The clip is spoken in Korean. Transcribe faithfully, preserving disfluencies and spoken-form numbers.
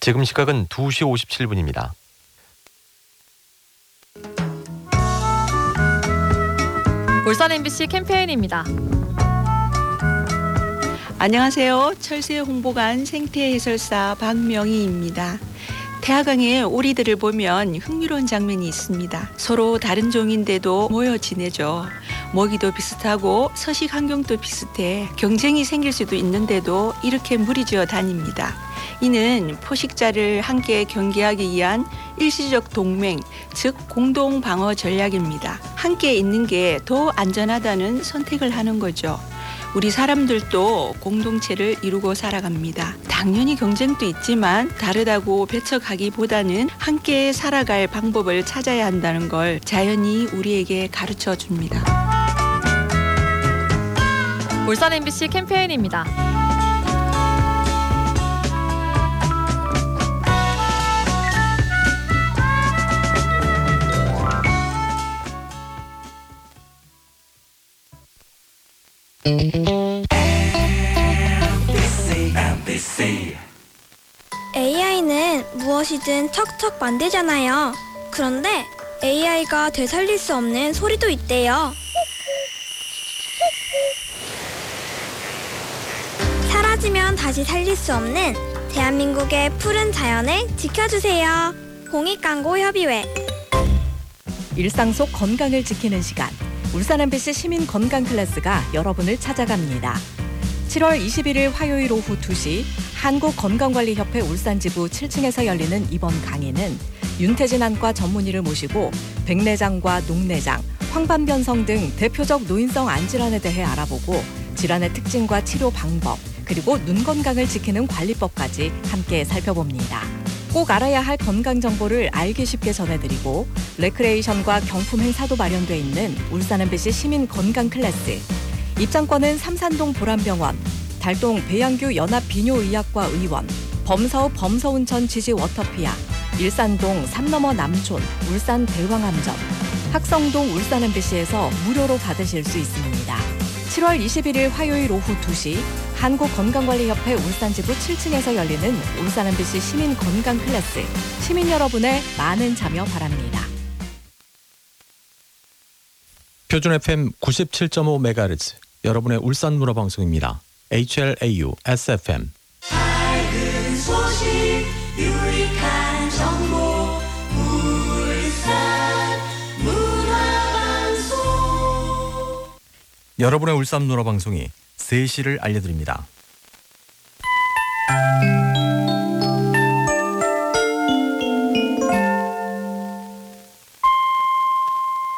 지금 시각은 두 시 오십칠 분입니다. 울산 엠비씨 캠페인입니다. 안녕하세요. 철새 홍보관 생태 해설사 박명희입니다. 태화강의 오리들을 보면 흥미로운 장면이 있습니다. 서로 다른 종인데도 모여 지내죠. 먹이도 비슷하고 서식 환경도 비슷해 경쟁이 생길 수도 있는데도 이렇게 무리지어 다닙니다. 이는 포식자를 함께 경계하기 위한 일시적 동맹, 즉 공동 방어 전략입니다. 함께 있는 게 더 안전하다는 선택을 하는 거죠. 우리 사람들도 공동체를 이루고 살아갑니다. 당연히 경쟁도 있지만 다르다고 배척하기보다는 함께 살아갈 방법을 찾아야 한다는 걸 자연이 우리에게 가르쳐 줍니다. 울산 엠비씨 캠페인입니다. 에이아이는 무엇이든 척척 만들잖아요. 그런데 에이아이가 되살릴 수 없는 소리도 있대요. 사라지면 다시 살릴 수 없는 대한민국의 푸른 자연을 지켜주세요. 공익광고협의회. 일상 속 건강을 지키는 시간, 울산 엠비씨 시민 건강 클래스가 여러분을 찾아갑니다. 칠월 이십일일 화요일 오후 두 시 한국건강관리협회 울산지부 칠 층에서 열리는 이번 강의는 윤태진 안과 전문의를 모시고 백내장과 녹내장, 황반변성 등 대표적 노인성 안질환에 대해 알아보고 질환의 특징과 치료 방법, 그리고 눈 건강을 지키는 관리법까지 함께 살펴봅니다. 꼭 알아야 할 건강 정보를 알기 쉽게 전해드리고 레크레이션과 경품 행사도 마련돼 있는 울산 엠비씨 시민 건강 클래스. 입장권은 삼산동 보람병원, 달동 배양규 연합비뇨의학과 의원, 범서읍 범서운천 지지 워터피아, 일산동 삼너머 남촌 울산 대왕암전, 학성동 울산 엠비씨에서 무료로 받으실 수 있습니다. 칠월 이십일일 화요일 오후 두 시 한국건강관리협회 울산지부 칠 층에서 열리는 울산 엠비씨 시민 건강 클래스. 시민 여러분의 많은 참여 바랍니다. 표준 에프엠 구십칠 점 오 메가헤르츠 여러분의 울산 문화방송입니다. 에이치엘에이유 에스에프엠. 밝은 소식 유익한 정보 울산 문화방송. 여러분의 울산 문화방송이 세 시를 알려드립니다.